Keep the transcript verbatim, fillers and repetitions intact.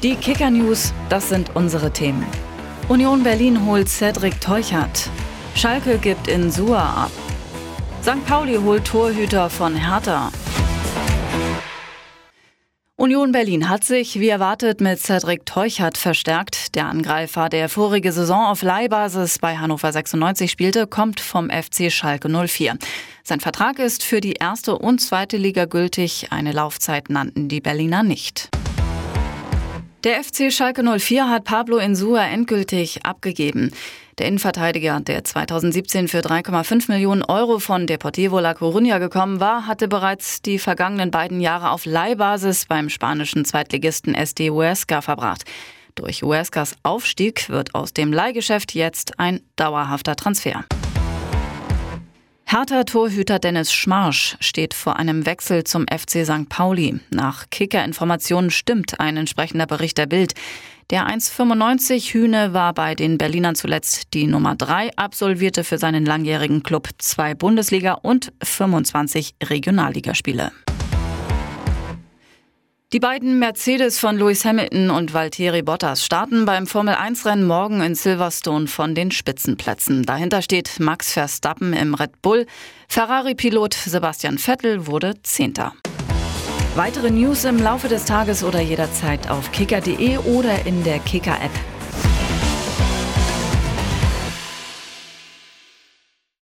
Die Kicker-News, das sind unsere Themen. Union Berlin holt Cedric Teuchert. Schalke gibt Insua ab. Sankt Pauli holt Torhüter von Hertha. Union Berlin hat sich, wie erwartet, mit Cedric Teuchert verstärkt. Der Angreifer, der vorige Saison auf Leihbasis bei Hannover sechsundneunzig spielte, kommt vom F C Schalke null vier. Sein Vertrag ist für die erste und zweite Liga gültig. Eine Laufzeit nannten die Berliner nicht. Der F C Schalke null vier hat Pablo Insua endgültig abgegeben. Der Innenverteidiger, der zweitausendsiebzehn für drei Komma fünf Millionen Euro von Deportivo La Coruña gekommen war, hatte bereits die vergangenen beiden Jahre auf Leihbasis beim spanischen Zweitligisten S D Huesca verbracht. Durch Huescas Aufstieg wird aus dem Leihgeschäft jetzt ein dauerhafter Transfer. Hertha-Torhüter Dennis Schmarsch steht vor einem Wechsel zum F C Sankt Pauli. Nach Kicker-Informationen stimmt ein entsprechender Bericht der Bild. Der eins Komma fünfundneunzig Hühne war bei den Berlinern zuletzt die Nummer drei, absolvierte für seinen langjährigen Klub zwei Bundesliga- und fünfundzwanzig Regionalligaspiele. Die beiden Mercedes von Lewis Hamilton und Valtteri Bottas starten beim Formel eins Rennen morgen in Silverstone von den Spitzenplätzen. Dahinter steht Max Verstappen im Red Bull. Ferrari-Pilot Sebastian Vettel wurde Zehnter. Weitere News im Laufe des Tages oder jederzeit auf kicker punkt de oder in der Kicker-App.